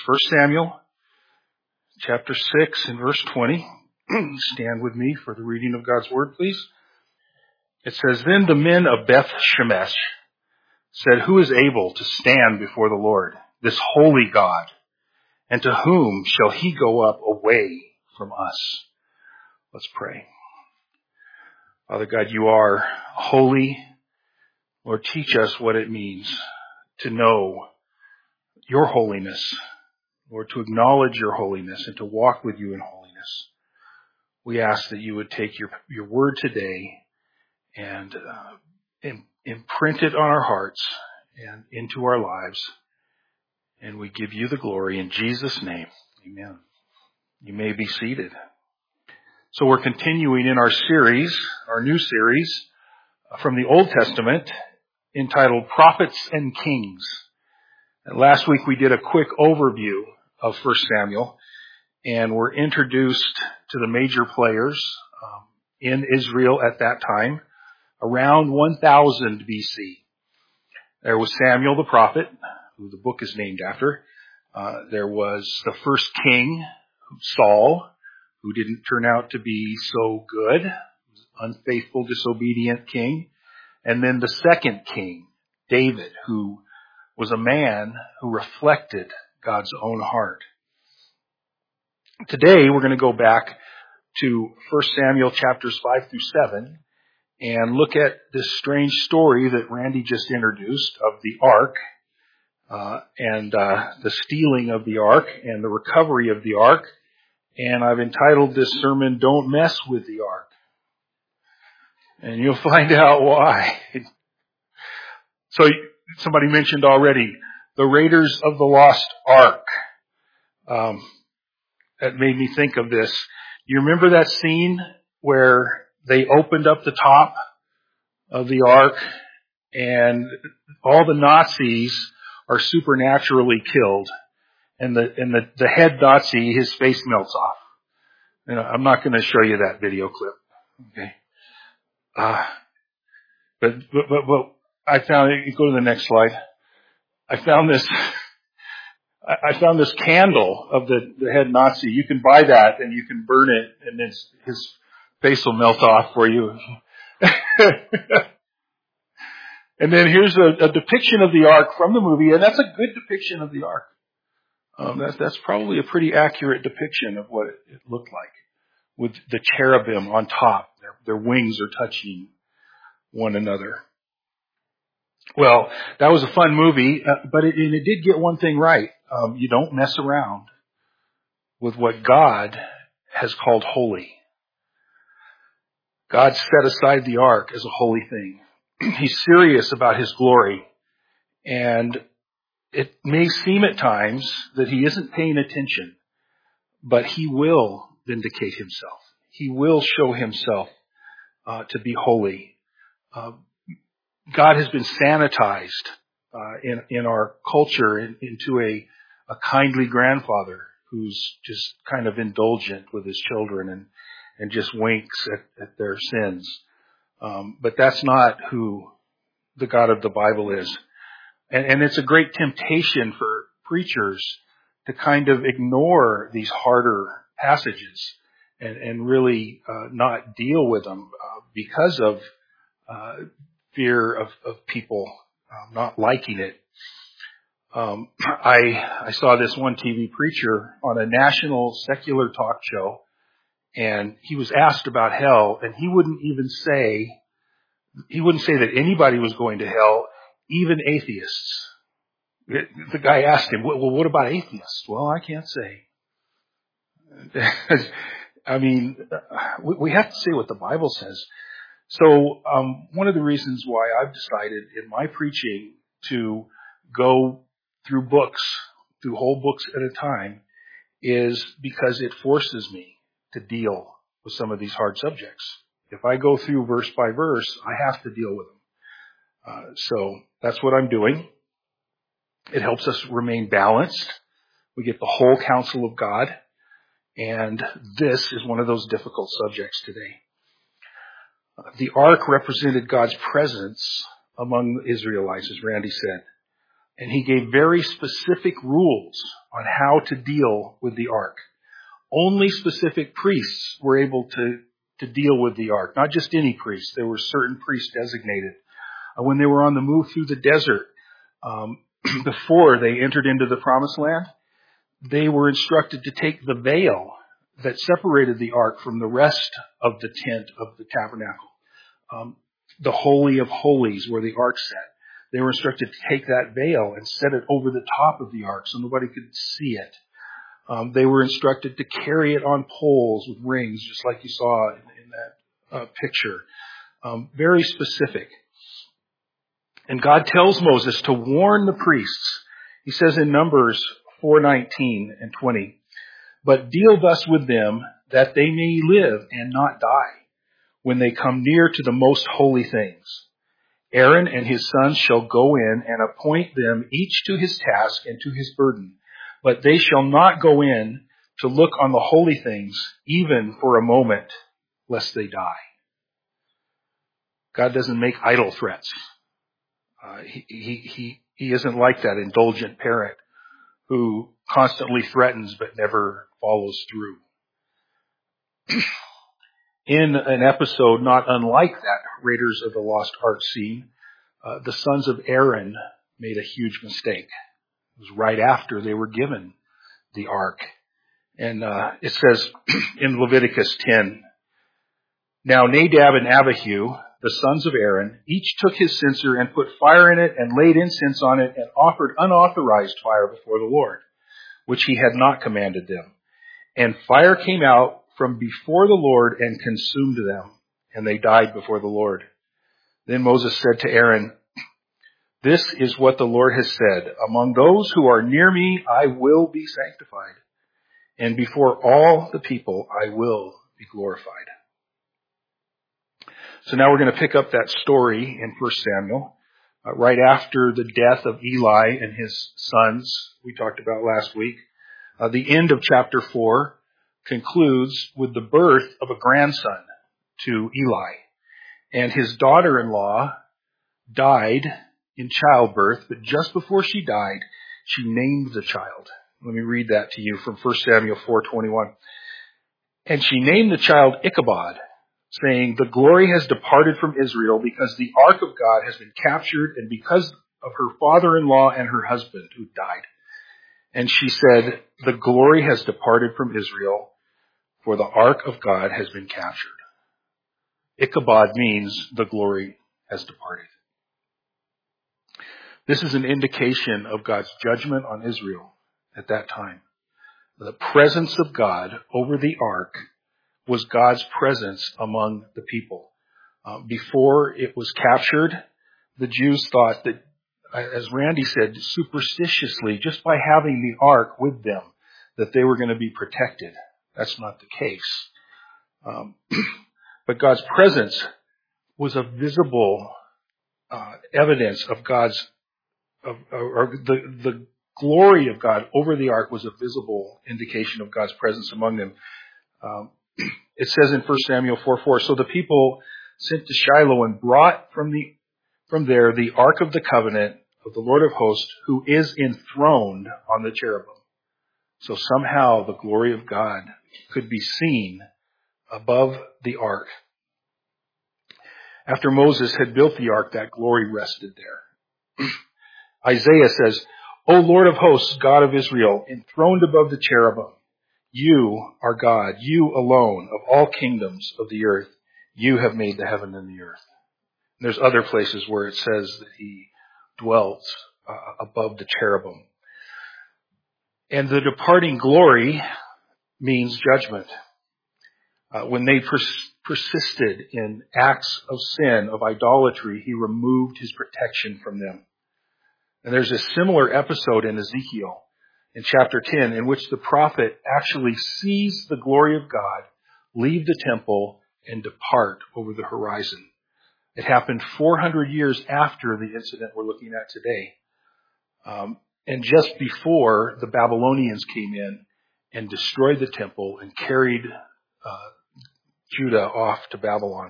1 Samuel chapter 6 and verse 20. Stand with me for the reading of God's word, please. It says, "Then the men of Beth Shemesh said, 'Who is able to stand before the Lord, this holy God? And to whom shall he go up away from us?'" Let's pray. Father God, you are holy. Lord, teach us what it means to know your holiness. Lord, to acknowledge your holiness and to walk with you in holiness. We ask that you would take your word today and imprint it on our hearts and into our lives. And we give you the glory in Jesus' name. Amen. You may be seated. So we're continuing in our series, our new series from the Old Testament entitled Prophets and Kings. And last week we did a quick overview of 1 Samuel, and we're introduced to the major players in Israel at that time, around 1000 BC. There was Samuel the prophet, who the book is named after. There was the first king, Saul, who didn't turn out to be so good, unfaithful, disobedient king. And then the second king, David, who was a man who reflected God's own heart. Today, we're going to go back to 1 Samuel chapters 5 through 7 and look at this strange story that Randy just introduced of the ark and the stealing of the ark and the recovery of the ark. And I've entitled this sermon, "Don't Mess with the Ark." And you'll find out why. So somebody mentioned already, the Raiders of the Lost Ark. That made me think of this. You remember that scene where they opened up the top of the ark and all the Nazis are supernaturally killed, and the head Nazi, his face melts off. I'm not going to show you that video clip. Okay. But I found it. Go to the next slide. I found this candle of the head Nazi. You can buy that and you can burn it, and then his face will melt off for you. And then here's a depiction of the ark from the movie, and that's a good depiction of the ark. That's probably a pretty accurate depiction of what it looked like, with the cherubim on top. Their wings are touching one another. Well, that was a fun movie, but it did get one thing right. You don't mess around with what God has called holy. God set aside the ark as a holy thing. He's serious about his glory, and it may seem at times that he isn't paying attention, but he will vindicate himself. He will show himself to be holy. God has been sanitized in our culture into a kindly grandfather who's just kind of indulgent with his children and just winks at their sins. But that's not who the God of the Bible is. And it's a great temptation for preachers to kind of ignore these harder passages and really not deal with them because of fear of people not liking it. I saw this one TV preacher on a national secular talk show, and he was asked about hell, and he wouldn't say that anybody was going to hell, even atheists. The guy asked him, "Well, what about atheists?" "Well, I can't say." I mean, we have to say what the Bible says. So one of the reasons why I've decided in my preaching to go through whole books at a time, is because it forces me to deal with some of these hard subjects. If I go through verse by verse, I have to deal with them. So that's what I'm doing. It helps us remain balanced. We get the whole counsel of God. And this is one of those difficult subjects today. The ark represented God's presence among the Israelites, as Randy said. And he gave very specific rules on how to deal with the ark. Only specific priests were able to deal with the ark, not just any priest. There were certain priests designated. When they were on the move through the desert, before they entered into the promised land, they were instructed to take the veil that separated the ark from the rest of the tent of the tabernacle. The Holy of Holies where the ark sat. They were instructed to take that veil and set it over the top of the ark so nobody could see it. They were instructed to carry it on poles with rings, just like you saw in that picture. Very specific. And God tells Moses to warn the priests. He says in Numbers 4:19 and 20, "But deal thus with them, that they may live and not die, when they come near to the most holy things. Aaron and his sons shall go in and appoint them each to his task and to his burden. But they shall not go in to look on the holy things, even for a moment, lest they die." God doesn't make idle threats. He isn't like that indulgent parent who constantly threatens but never follows through. In an episode not unlike that Raiders of the Lost Ark scene, the sons of Aaron made a huge mistake. It was right after they were given the ark. And it says in Leviticus 10, "Now Nadab and Abihu, the sons of Aaron, each took his censer and put fire in it and laid incense on it and offered unauthorized fire before the Lord, which he had not commanded them. And fire came out from before the Lord and consumed them, and they died before the Lord. Then Moses said to Aaron, 'This is what the Lord has said. Among those who are near me, I will be sanctified, and before all the people, I will be glorified.'" So now we're going to pick up that story in 1 Samuel, right after the death of Eli and his sons we talked about last week. The end of chapter 4 concludes with the birth of a grandson to Eli. And his daughter-in-law died in childbirth, but just before she died, she named the child. Let me read that to you from 1 Samuel 4:21. "And she named the child Ichabod, saying, 'The glory has departed from Israel because the ark of God has been captured and because of her father-in-law and her husband who died.' And she said, 'The glory has departed from Israel, for the ark of God has been captured.'" Ichabod means the glory has departed. This is an indication of God's judgment on Israel at that time. The presence of God over the ark was God's presence among the people. Before it was captured, the Jews thought that, as Randy said, superstitiously, just by having the ark with them, that they were going to be protected. That's not the case. But God's presence was a visible evidence of God's, the glory of God over the ark was a visible indication of God's presence among them. It says in 1 Samuel 4:4, "So the people sent to Shiloh and brought from there the ark of the covenant of the Lord of hosts, who is enthroned on the cherubim." So somehow the glory of God could be seen above the ark. After Moses had built the ark, that glory rested there. Isaiah says, "O Lord of hosts, God of Israel, enthroned above the cherubim, you are God, you alone of all kingdoms of the earth. You have made the heaven and the earth." And there's other places where it says that he dwells above the cherubim. And the departing glory means judgment. When they persisted in acts of sin, of idolatry, he removed his protection from them. And there's a similar episode in Ezekiel in chapter 10 in which the prophet actually sees the glory of God leave the temple and depart over the horizon. It happened 400 years after the incident we're looking at today. And just before the Babylonians came in and destroyed the temple and carried Judah off to Babylon.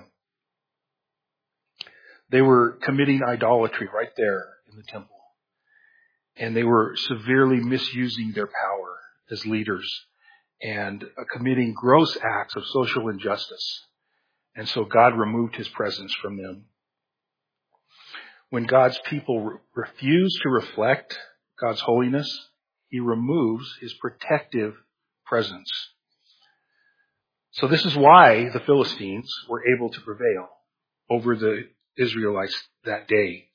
They were committing idolatry right there in the temple. And they were severely misusing their power as leaders and committing gross acts of social injustice. And so God removed his presence from them. When God's people refuse to reflect God's holiness, he removes his protective presence. So this is why the Philistines were able to prevail over the Israelites that day.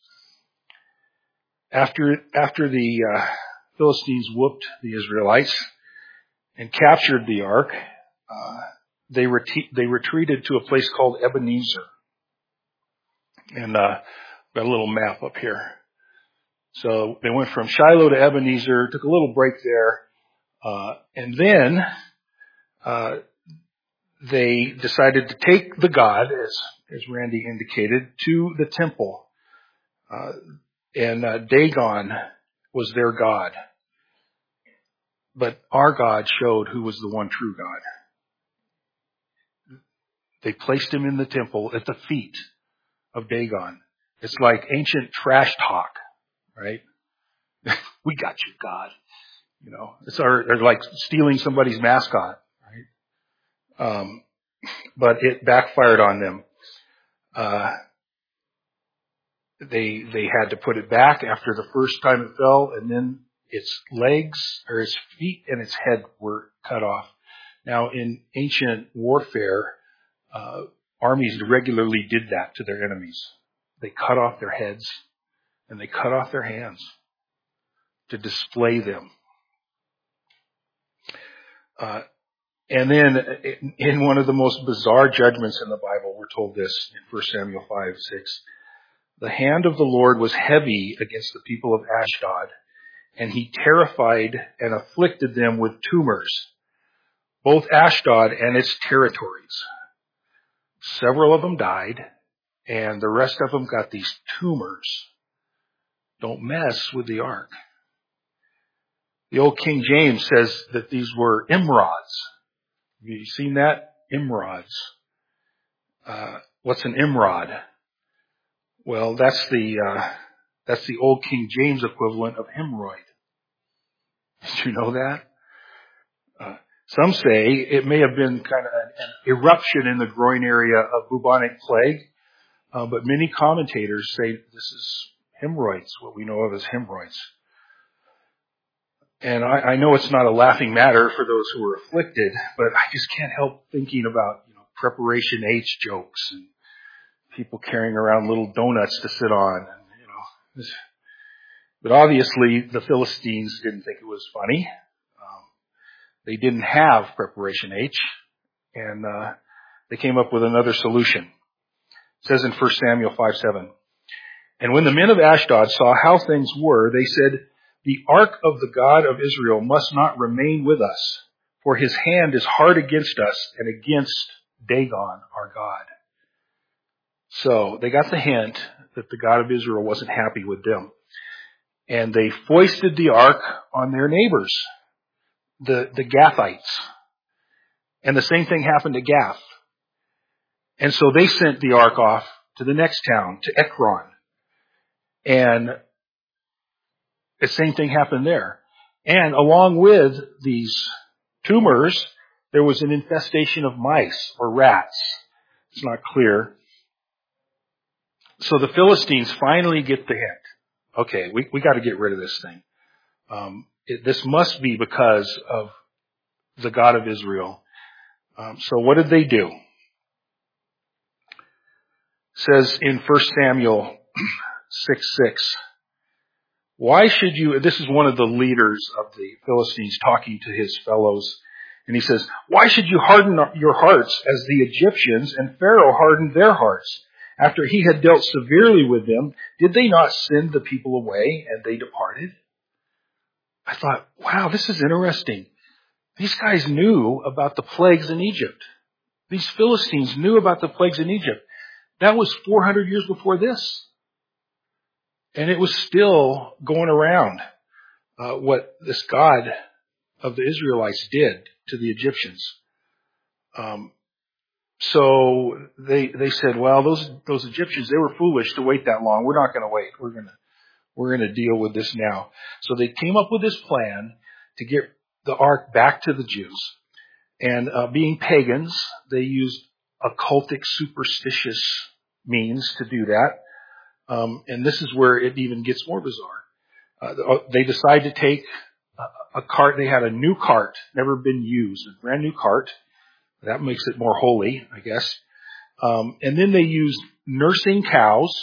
After the Philistines whooped the Israelites and captured the ark, they retreated to a place called Ebenezer. And got a little map up here. So they went from Shiloh to Ebenezer, took a little break there, and then they decided to take the God, as Randy indicated, to the temple. And Dagon was their God. But our God showed who was the one true God. They placed him in the temple at the feet of Dagon. It's like ancient trash talk, right? We got you, God. You know, it's or like stealing somebody's mascot, right? But it backfired on them. They had to put it back after the first time it fell, and then its legs, or its feet and its head were cut off. Now, in ancient warfare, armies regularly did that to their enemies. They cut off their heads and they cut off their hands to display them. And then in one of the most bizarre judgments in the Bible, we're told this in 1 Samuel 5:6. The hand of the Lord was heavy against the people of Ashdod, and he terrified and afflicted them with tumors, both Ashdod and its territories. Several of them died, and the rest of them got these tumors. Don't mess with the ark. The old King James says that these were emerods. Have you seen that? Emerods. What's an emerod? Well, that's the old King James equivalent of hemorrhoid. Did you know that? Some say it may have been kind of an eruption in the groin area of bubonic plague, but many commentators say this is hemorrhoids, what we know of as hemorrhoids. And I know it's not a laughing matter for those who are afflicted, but I just can't help thinking about, Preparation H jokes and people carrying around little donuts to sit on. But obviously the Philistines didn't think it was funny. They didn't have Preparation H, and they came up with another solution. It says in 1 Samuel 5:7, and when the men of Ashdod saw how things were, they said, the ark of the God of Israel must not remain with us, for his hand is hard against us and against Dagon, our God. So they got the hint that the God of Israel wasn't happy with them. And they foisted the ark on their neighbors, the Gathites. And the same thing happened to Gath. And so they sent the ark off to the next town, to Ekron. And the same thing happened there. And along with these tumors, there was an infestation of mice or rats. It's not clear. So the Philistines finally get the hint. Okay, we got to get rid of this thing. This must be because of the God of Israel. So what did they do? It says in 1 Samuel 6:6. Why should you, this is one of the leaders of the Philistines talking to his fellows, and he says, why should you harden your hearts as the Egyptians and Pharaoh hardened their hearts? After he had dealt severely with them, did they not send the people away and they departed? I thought, wow, this is interesting. These guys knew about the plagues in Egypt. These Philistines knew about the plagues in Egypt. That was 400 years before this. And it was still going around what this God of the Israelites did to the Egyptians. So they said, well, those Egyptians, they were foolish to wait that long. We're not going to wait. We're going to deal with this now. So they came up with this plan to get the ark back to the Jews. And being pagans, they used occultic, superstitious means to do that. And this is where it even gets more bizarre. They decide to take a cart. They had a new cart, never been used, a brand new cart. That makes it more holy, I guess. And then they used nursing cows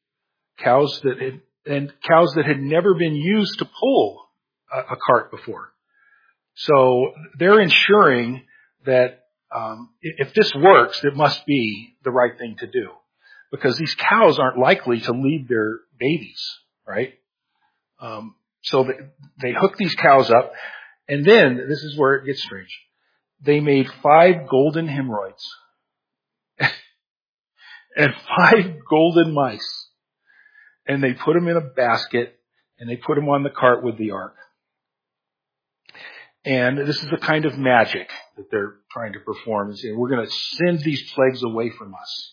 that had never been used to pull a cart before. So they're ensuring that if this works, it must be the right thing to do, because these cows aren't likely to leave their babies, right? So they hook these cows up, and then this is where it gets strange. They made 5 golden hemorrhoids and 5 golden mice, and they put them in a basket, and they put them on the cart with the ark. And this is the kind of magic that they're trying to perform. And say, we're going to send these plagues away from us.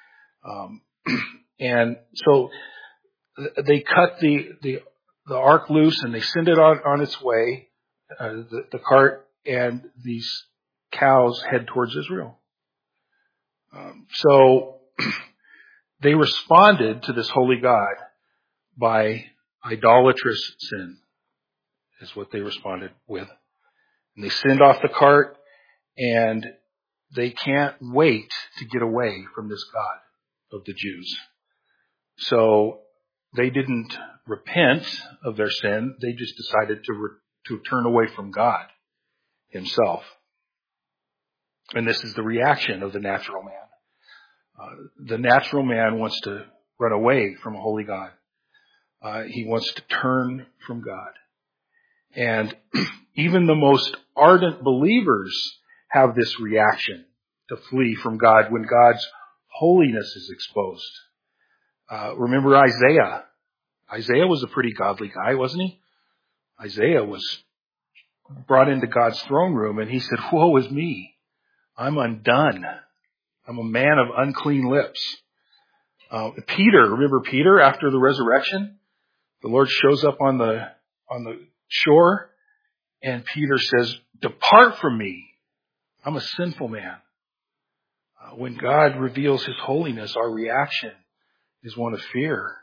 And so they cut the ark loose, and they send it on its way, the cart, and these cows head towards Israel. So they responded to this holy God by idolatrous sin, is what they responded with. And they send off the cart, and they can't wait to get away from this God of the Jews. So they didn't repent of their sin. They just decided to turn away from God himself. And this is the reaction of the natural man. The natural man wants to run away from a holy God. He wants to turn from God. And even the most ardent believers have this reaction to flee from God when God's holiness is exposed. Remember Isaiah. Isaiah was a pretty godly guy, wasn't he? Isaiah was brought into God's throne room, and he said, "Woe is me. I'm undone. I'm a man of unclean lips." Peter, remember Peter after the resurrection? The Lord shows up on the shore, and Peter says, "Depart from me. I'm a sinful man." When God reveals his holiness, our reaction is one of fear.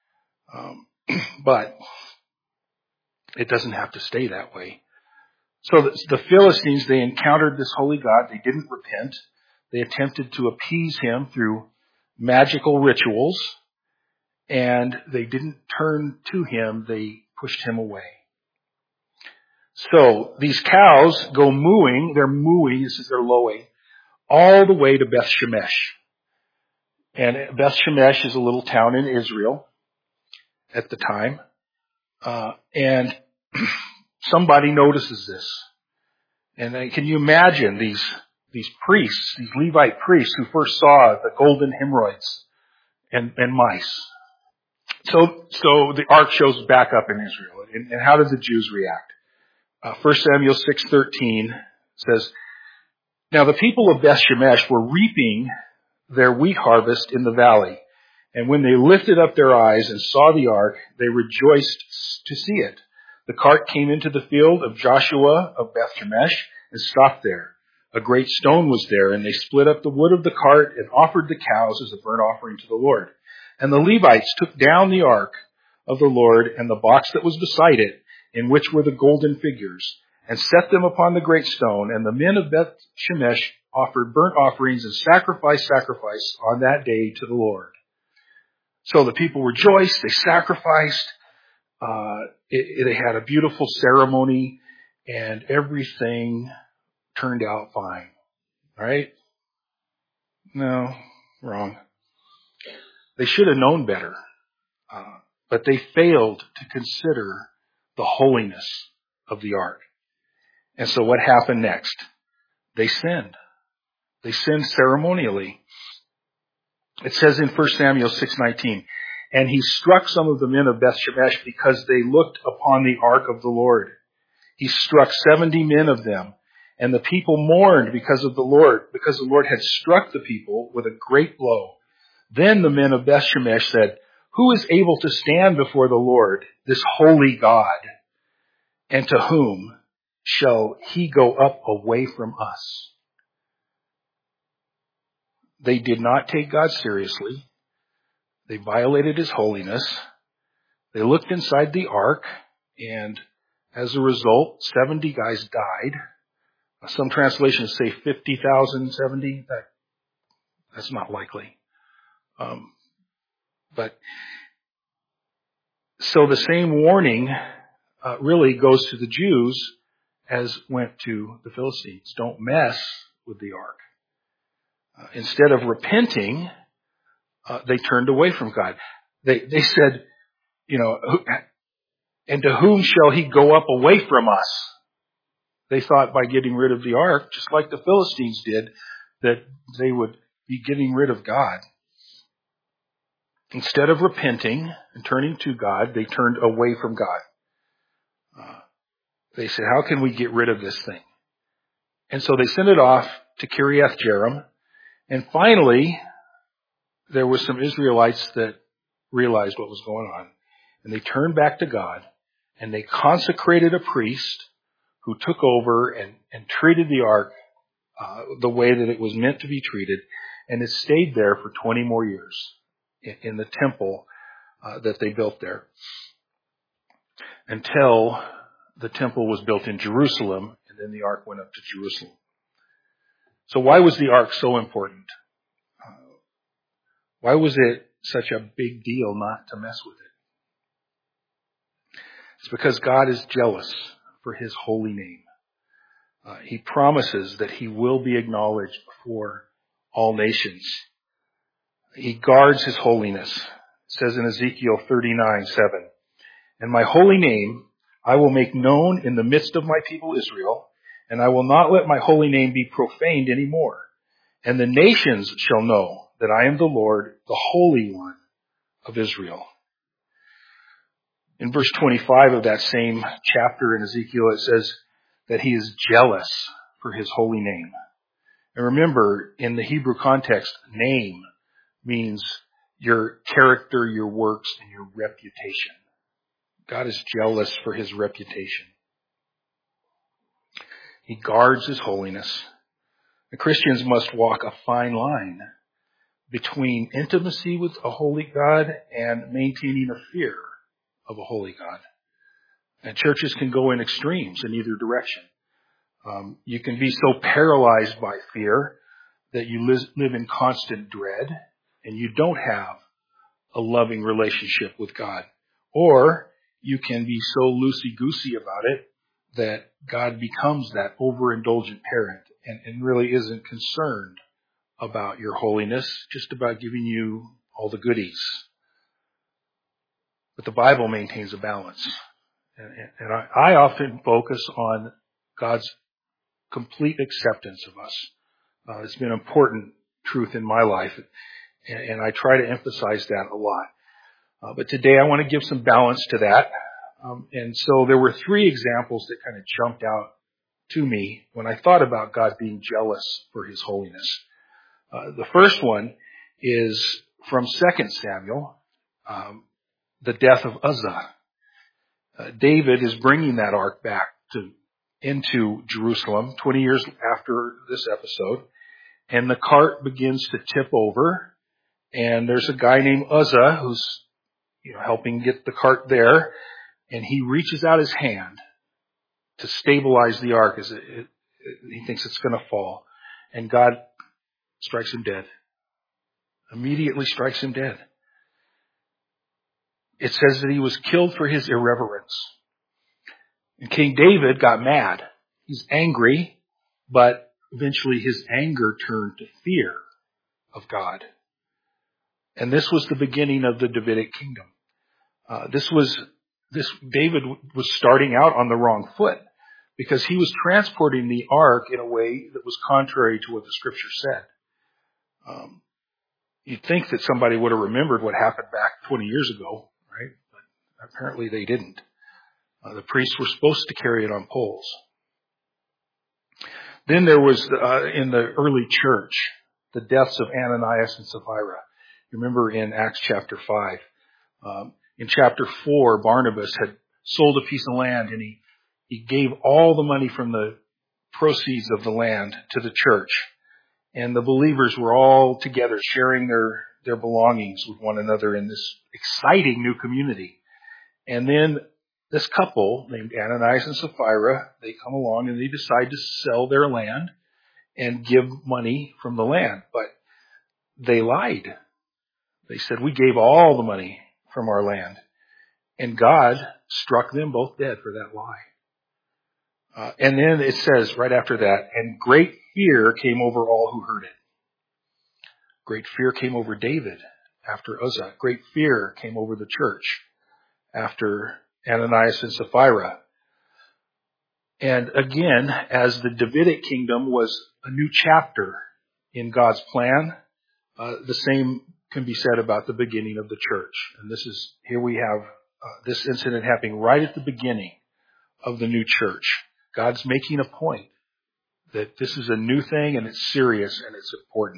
But it doesn't have to stay that way. So the Philistines, they encountered this holy God. They didn't repent. They attempted to appease him through magical rituals, and they didn't turn to him. They pushed him away. So these cows go mooing. They're mooing. This is their lowing, all the way to Beth Shemesh. And Beth Shemesh is a little town in Israel at the time. And somebody notices this. And can you imagine these priests, these Levite priests who first saw the golden hemorrhoids and mice? So the ark shows back up in Israel. And how did the Jews react? 1 Samuel 6:13 says, "Now the people of Beth Shemesh were reaping their wheat harvest in the valley. And when they lifted up their eyes and saw the ark, they rejoiced to see it. The cart came into the field of Joshua of Beth Shemesh and stopped there. A great stone was there, and they split up the wood of the cart and offered the cows as a burnt offering to the Lord. And the Levites took down the ark of the Lord and the box that was beside it, in which were the golden figures, and set them upon the great stone. And the men of Beth Shemesh offered burnt offerings and sacrifice on that day to the Lord." So the people rejoiced, they sacrificed, they had a beautiful ceremony, and everything turned out fine. Right? No, wrong. They should have known better, but they failed to consider the holiness of the ark. And so what happened next? They sinned. They sinned ceremonially. It says in 1 Samuel 6:19, "And he struck some of the men of Beth Shemesh because they looked upon the ark of the Lord. He struck 70 men of them, and the people mourned because the Lord had struck the people with a great blow. Then the men of Beth Shemesh said, Who is able to stand before the Lord, this holy God? And to whom shall he go up away from us? They did not take God seriously. They violated his holiness. They looked inside the ark, and as a result, 70 guys died. Some translations say 50,000, 70. That's not likely. But so the same warning really goes to the Jews as went to the Philistines. Don't mess with the ark. Instead of repenting, they turned away from God. They said, and to whom shall he go up away from us? They thought by getting rid of the ark, just like the Philistines did, that they would be getting rid of God. Instead of repenting and turning to God, they turned away from God. They said, how can we get rid of this thing? And so they sent it off to Kiriath Jearim. And finally, there were some Israelites that realized what was going on. And they turned back to God, and they consecrated a priest who took over and treated the ark the way that it was meant to be treated. And it stayed there for 20 more years in the temple that they built there, until the temple was built in Jerusalem, and then the ark went up to Jerusalem. So why was the ark so important? Why was it such a big deal not to mess with it? It's because God is jealous for his holy name. He promises that he will be acknowledged before all nations. He guards his holiness. It says in Ezekiel 39:7, and my holy name I will make known in the midst of my people Israel, and I will not let my holy name be profaned anymore. And the nations shall know that I am the Lord, the Holy One of Israel. In verse 25 of that same chapter in Ezekiel, it says that he is jealous for his holy name. And remember, in the Hebrew context, name means your character, your works, and your reputation. God is jealous for his reputation. He guards his holiness. The Christians must walk a fine line between intimacy with a holy God and maintaining a fear of a holy God. And churches can go in extremes in either direction. You can be so paralyzed by fear that you live in constant dread and you don't have a loving relationship with God. Or you can be so loosey-goosey about it that God becomes that overindulgent parent and really isn't concerned about your holiness, just about giving you all the goodies. But the Bible maintains a balance. And I often focus on God's complete acceptance of us. It's been an important truth in my life, and I try to emphasize that a lot. But today I want to give some balance to that. And so there were three examples that kind of jumped out to me when I thought about God being jealous for his holiness. The first one is from 2 Samuel, the death of Uzzah. David is bringing that ark back into Jerusalem 20 years after this episode, and the cart begins to tip over, and there's a guy named Uzzah who's helping get the cart there, and he reaches out his hand to stabilize the ark as he thinks it's going to fall, and God strikes him dead. Immediately strikes him dead. It says that he was killed for his irreverence. And King David got mad. He's angry, but eventually his anger turned to fear of God. And this was the beginning of the Davidic kingdom. David was starting out on the wrong foot because he was transporting the ark in a way that was contrary to what the scripture said. You'd think that somebody would have remembered what happened back 20 years ago, right? But apparently they didn't. The priests were supposed to carry it on poles. Then there was, in the early church, the deaths of Ananias and Sapphira. Remember in Acts chapter 5, In chapter 4, Barnabas had sold a piece of land, and he gave all the money from the proceeds of the land to the church. And the believers were all together sharing their belongings with one another in this exciting new community. And then this couple named Ananias and Sapphira, they come along and they decide to sell their land and give money from the land. But they lied. They said, we gave all the money from our land. And God struck them both dead for that lie. And then it says right after that, and great fear came over all who heard it. Great fear came over David after Uzzah. Great fear came over the church after Ananias and Sapphira. And again, as the Davidic kingdom was a new chapter in God's plan, the same can be said about the beginning of the church. And here we have this incident happening right at the beginning of the new church. God's making a point that this is a new thing and it's serious and it's important.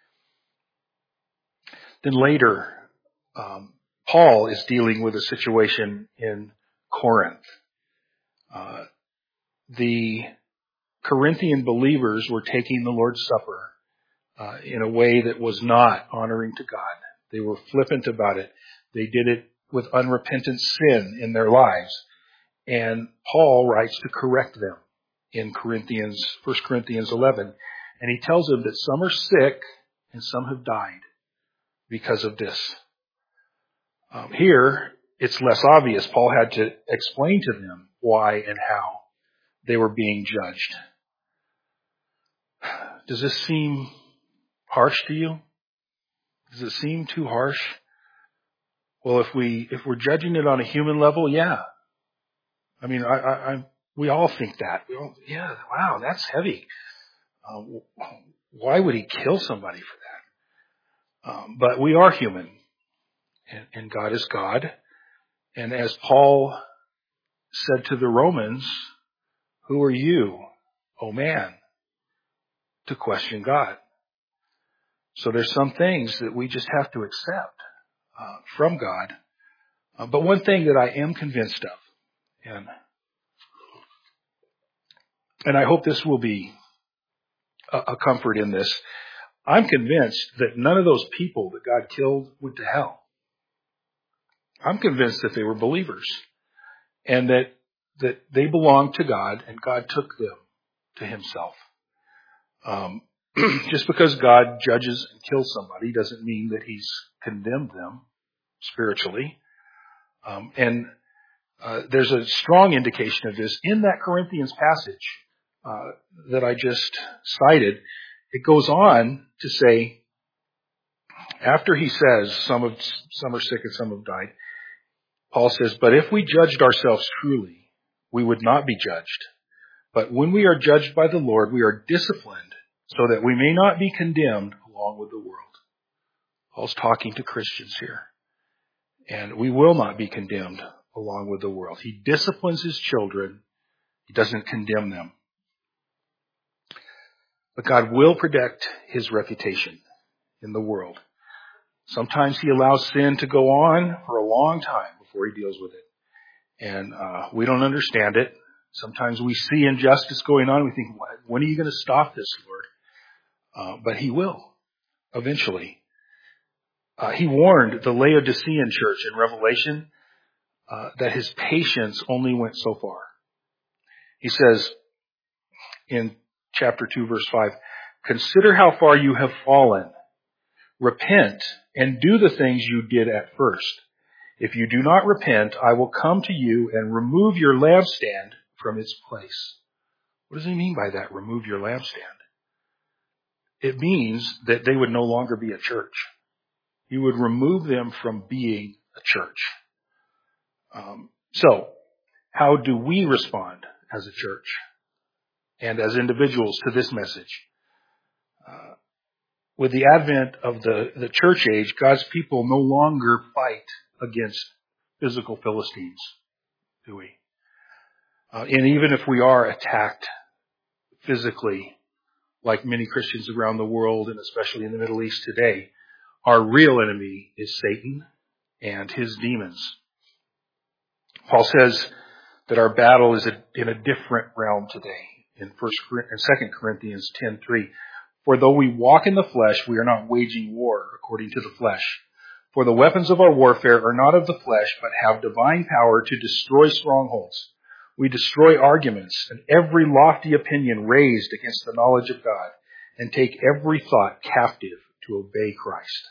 Then later, Paul is dealing with a situation in Corinth. The Corinthian believers were taking the Lord's Supper in a way that was not honoring to God. They were flippant about it. They did it with unrepentant sin in their lives. And Paul writes to correct them in 1 Corinthians 11. And he tells them that some are sick and some have died because of this. Here, it's less obvious. Paul had to explain to them why and how they were being judged. Does this seem harsh to you? Does it seem too harsh? Well, if we're judging it on a human level, yeah. I mean, we all think that. Wow, that's heavy. Why would he kill somebody for that? But we are human, and God is God. And as Paul said to the Romans, who are you, O man, to question God? So there's some things that we just have to accept from God. But one thing that I am convinced of, and I hope this will be a comfort in this, I'm convinced that none of those people that God killed went to hell. I'm convinced that they were believers and that they belonged to God and God took them to himself. Just because God judges and kills somebody doesn't mean that he's condemned them spiritually. There's a strong indication of this in that Corinthians passage that I just cited. It goes on to say, after he says some are sick and some have died, Paul says, but if we judged ourselves truly, we would not be judged. But when we are judged by the Lord, we are disciplined so that we may not be condemned along with the world. Paul's talking to Christians here. And we will not be condemned along with the world. He disciplines his children. He doesn't condemn them. But God will protect his reputation in the world. Sometimes he allows sin to go on for a long time before he deals with it. And we don't understand it. Sometimes we see injustice going on. We think, when are you going to stop this, Lord? But he will, eventually. He warned the Laodicean church in Revelation that his patience only went so far. He says in chapter 2, verse 5, consider how far you have fallen. Repent and do the things you did at first. If you do not repent, I will come to you and remove your lampstand from its place. What does he mean by that, remove your lampstand? It means that they would no longer be a church. He would remove them from being a church. So, how do we respond as a church and as individuals to this message? With the advent of the church age, God's people no longer fight against physical Philistines, do we? And even if we are attacked physically, like many Christians around the world, and especially in the Middle East today, our real enemy is Satan and his demons. Paul says that our battle is in a different realm today in 2 Corinthians 10:3. For though we walk in the flesh, we are not waging war according to the flesh. For the weapons of our warfare are not of the flesh, but have divine power to destroy strongholds. We destroy arguments and every lofty opinion raised against the knowledge of God, and take every thought captive to obey Christ.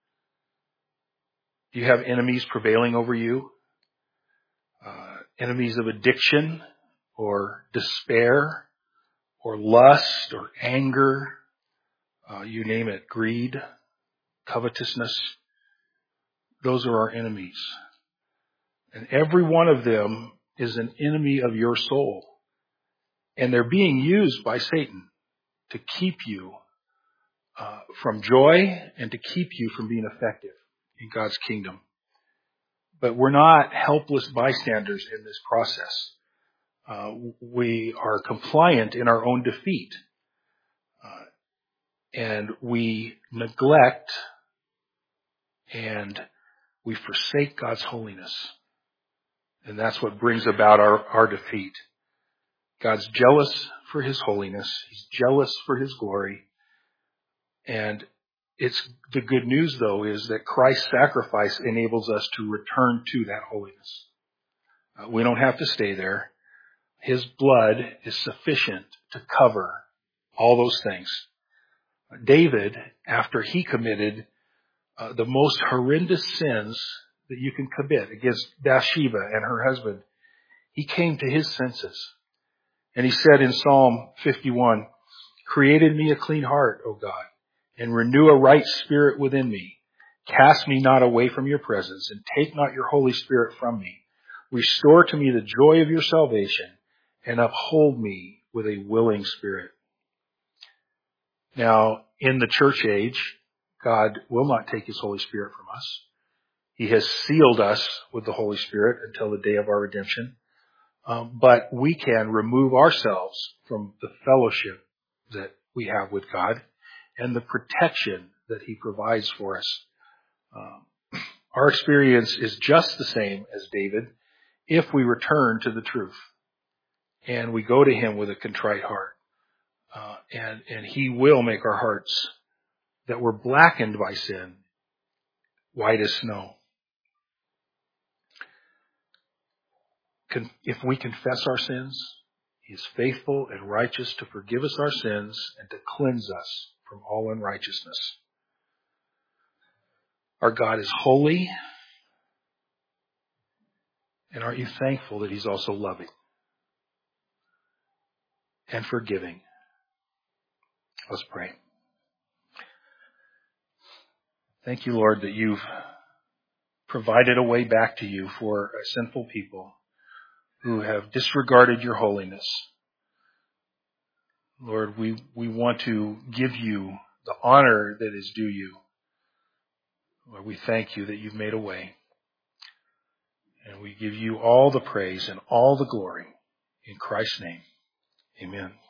Do you have enemies prevailing over you? Enemies of addiction or despair or lust or anger, you name it, greed, covetousness. Those are our enemies. And every one of them is an enemy of your soul. And they're being used by Satan to keep you from joy and to keep you from being effective in God's kingdom. But we're not helpless bystanders in this process. We are compliant in our own defeat. And we neglect and we forsake God's holiness. And that's what brings about our defeat. God's jealous for his holiness. He's jealous for his glory. And the good news, though, is that Christ's sacrifice enables us to return to that holiness. We don't have to stay there. His blood is sufficient to cover all those things. David, after he committed the most horrendous sins that you can commit against Bathsheba and her husband, he came to his senses. And he said in Psalm 51, "Create in me a clean heart, O God, and renew a right spirit within me. Cast me not away from your presence, and take not your Holy Spirit from me. Restore to me the joy of your salvation, and uphold me with a willing spirit." Now, in the church age, God will not take his Holy Spirit from us. He has sealed us with the Holy Spirit until the day of our redemption. But we can remove ourselves from the fellowship that we have with God and the protection that he provides for us. Our experience is just the same as David if we return to the truth and we go to him with a contrite heart. And he will make our hearts that were blackened by sin white as snow. If we confess our sins, he is faithful and righteous to forgive us our sins and to cleanse us from all unrighteousness. Our God is holy. And aren't you thankful that he's also loving and forgiving? Let's pray. Thank you, Lord, that you've provided a way back to you for a sinful people who have disregarded your holiness. Lord, we want to give you the honor that is due you. Lord, we thank you that you've made a way. And we give you all the praise and all the glory. In Christ's name, amen.